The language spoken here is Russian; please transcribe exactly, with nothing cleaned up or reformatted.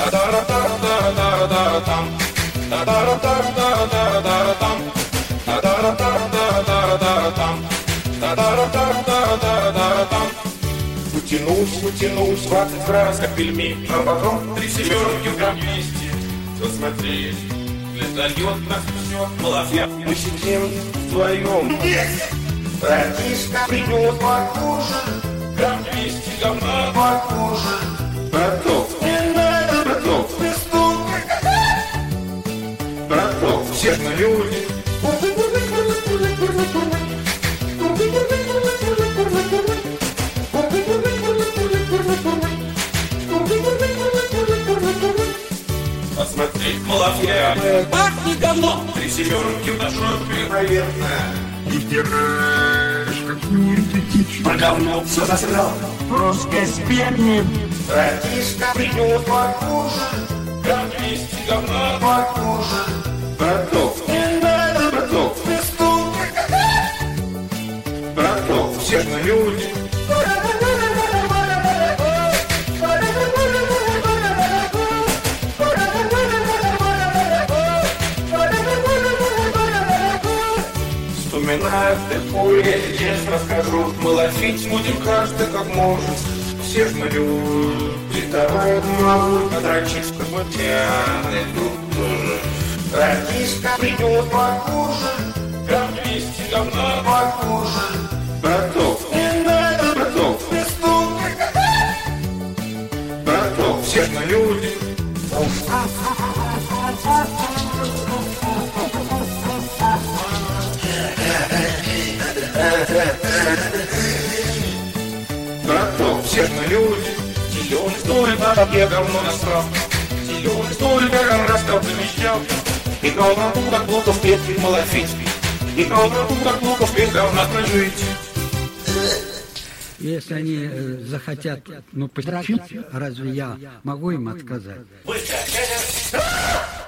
Утянусь, утянусь двадцать раз, как пельмень, а потом три семерки грамм двести. Посмотреть, летает нас все, малафья. Мы сидим вдвоем. Братишка придет покушать, грамм двести говна покушать. Браток, не надо, браток, пестун. Браток, все мы люди. Посмотреть, малафья. Пахнет говно. Три семерки в жопе, наверное. И втираешь какую-то дичь. Про говно все засрал. Просто сперни. Братишка придет покушать, грамм двести говна покушать. Браток, не надо, браток, пестун. Браток, все мы люди. Вспоминаю такую, я сейчас расскажу. Мы ловить будем каждый как может. Все ж мы люди, давай могут подрочить, чтобы пьяный тут. Братишка придет покушать, грамм двести говна покушать. Браток, не надо, браток, пестун. Браток, все ж мы люди. Браток, все мы люди. Зеленый столик, а я говно насрал. Зеленый столик, как он рассказал, замещал. И говно тут так плохо спеть, и малафить. И говно тут так плохо спеть, говно прожить. Если они э, захотят, ну, подрочить, разве я могу им отказать?